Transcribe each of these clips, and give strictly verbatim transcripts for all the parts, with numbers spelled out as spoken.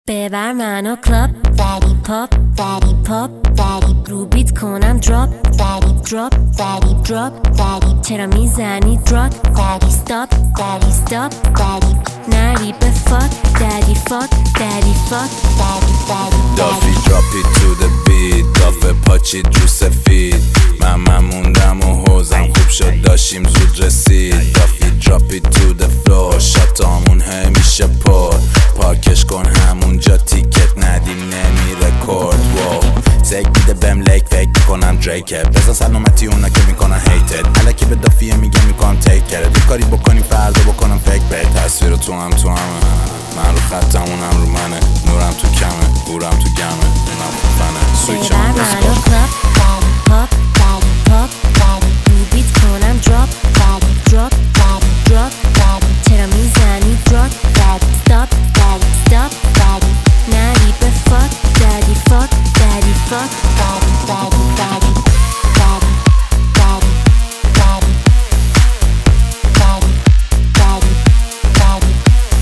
ببر منو کلاب دادی پاپ دادی پاپ دادی رو بیت کنم دراپ دادی دراپ دادی دراپ دادی چرا میزنی دراپ دادی استاپ دادی استاپ دادی نری به فاک دادی فاک دادی فاک دادی دادی دافی drop it to the beat دافه پاچید رو سفید من من موندم و حوزم خوب شد داشتیم زود رسید دافی drop it to the floor شاتامون همیشه پر پاکش کن همونجا تیکت ندیم نمیره کرد واو زک میده بهم لیک فکر میکنم دریکه بزن سلامتی اونا که میکنن هیتد الکی به دافیه میگم میکنم تیکر دو کاری بکنیم فردا بکنم فکر به تصویر تو هم تو همه من رو خطم اونم رو منه نورم تو کمه بورم تو گمه اونم تو فنه سویچ هم بسکن پاپ دادی پاپ دادی رو بیت کنم دراپ دادی دراپ دادی دراپ دادی چرا میزنی دراپ دادی استاپ دادی استاپ دادی نری به فاک دادی فاک دادی فاک دادی دادی دادی دادی دادی دادی دادی دادی دادی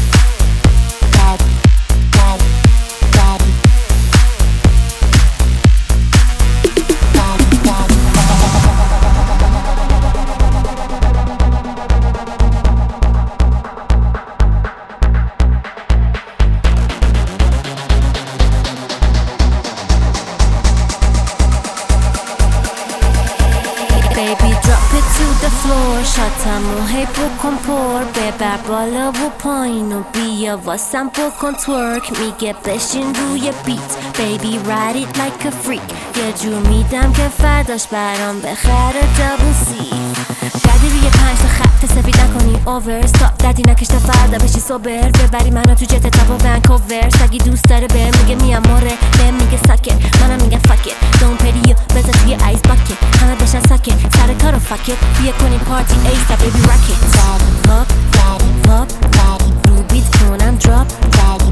دادی دادی Baby drop it to the floor شاتمو هی بکن پر ببر بالا و پایین و بیا واسم بکن تورک میگه بشین روی بیت Baby ride it like a freak یه جور میدم که فرداش برام بخره دابل سی دردی روی پنج تا خط سفید نکنی اوور استاپ دردی نکش تا فردا بشی سوبر ببری منو تو جت تا با ونکوور سگی دوست داره بهم میگه میام موره بهم میگه ساکت منم میگم فاکت دون پریو بذار توی ایس باکت همه بشن ساکت سر کارو فاکت بیا کنیم پارتی ایسا بیبی راکت دادی پاپ دادی پاپ دادی رو بیت کنم دراپ دادی